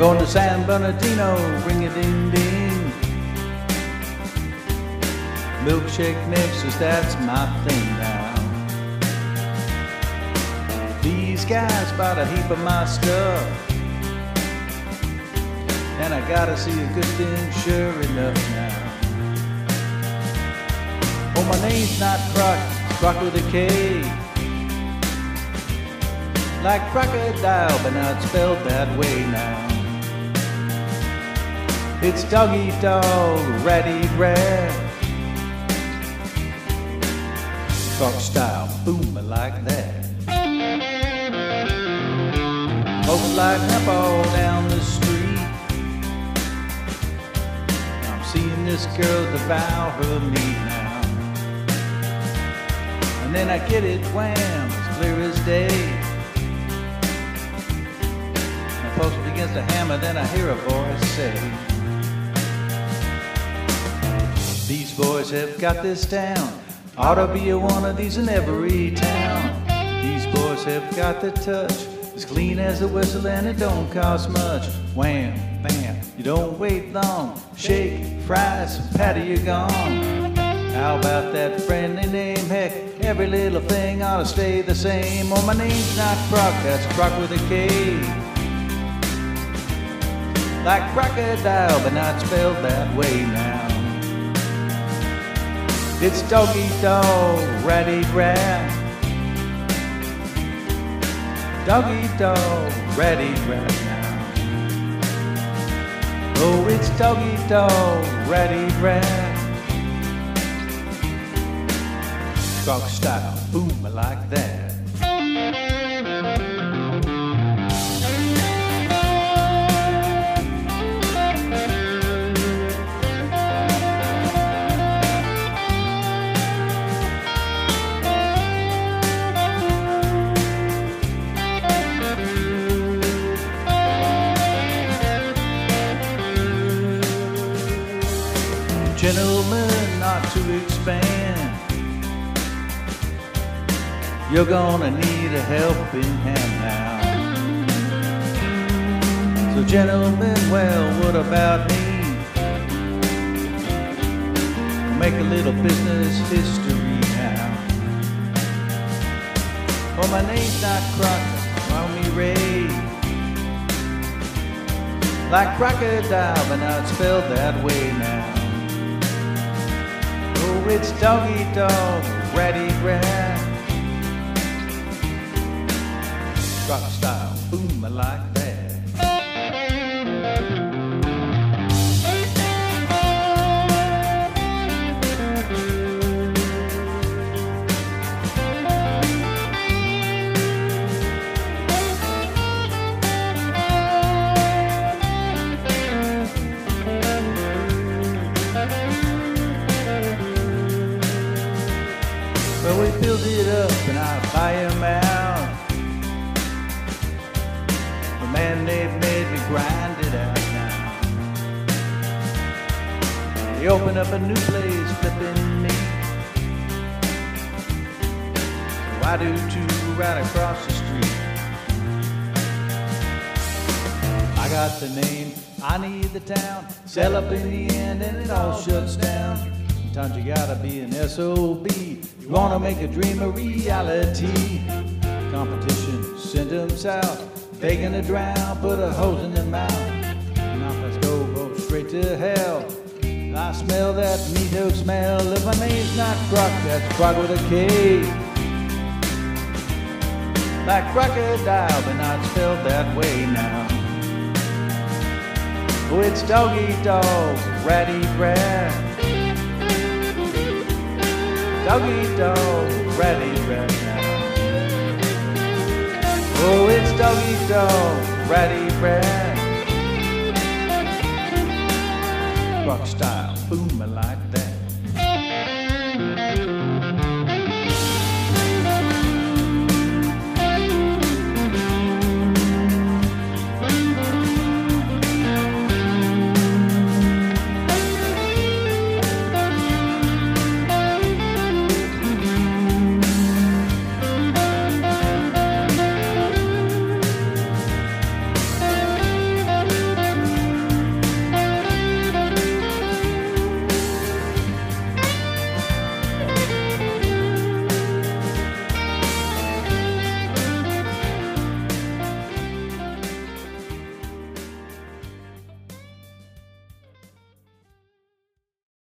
Going to San Bernardino, ring a ding ding. Milkshake mixers, that's my thing now. These guys bought a heap of my stuff, and I gotta see a good thing sure enough now. Oh, my name's not Croc, it's Croc with a K. Like crocodile, but not spelled that way now. It's dog eat dog, rat eat rat. Croc style, boom, I like that. Folks lighting up all down the street. I'm seeing this girl devour her meat now. And then I get it, wham, as clear as day. My pulse begins to hammer, then I hear a voice say, these boys have got this down. Ought to be one of these in every town. These boys have got the touch, as clean as a whistle and it don't cost much. Wham, bam, you don't wait long. Shake, fries, patty, you're gone. How about that friendly name? Heck, every little thing ought to stay the same. Oh, my name's not Croc, that's Croc with a K. Like crocodile, but not spelled that way now. It's dog eat dog, rat eat rat. Dog eat dog, rat eat rat now. Oh, it's dog eat dog, rat eat rat. Croc style, boom, I like that. Gentlemen, not to expand, you're gonna need a helping hand now. So gentlemen, well, what about me? We'll make a little business history now. Oh, my name's not Croc, call me Ray. Like crocodile, but not spelled that way now. Oh, it's dog eat dog, rat eat rat. Croc style, boom, I like that. Well, we build it up and I buy him out. The man, they've made me grind it out now. They open up a new place, flipping me. So I do too, right across the street. I got the name, I need the town. Sell up in the end and it all shuts down. Sometimes you gotta be an SOB. You wanna make a dream a reality. Competition, send them south. Begging to drown, put a hose in their mouth. Now let's go straight to hell. I smell that meat hook smell. If my name's not Croc, that's Croc with a K. Like crocodile, but not spelled that way now. Oh, it's dog eat dog, rat eat rat. Dog eat dog, rat eat rat now. Oh, it's dog eat dog, rat eat rat. Croc style.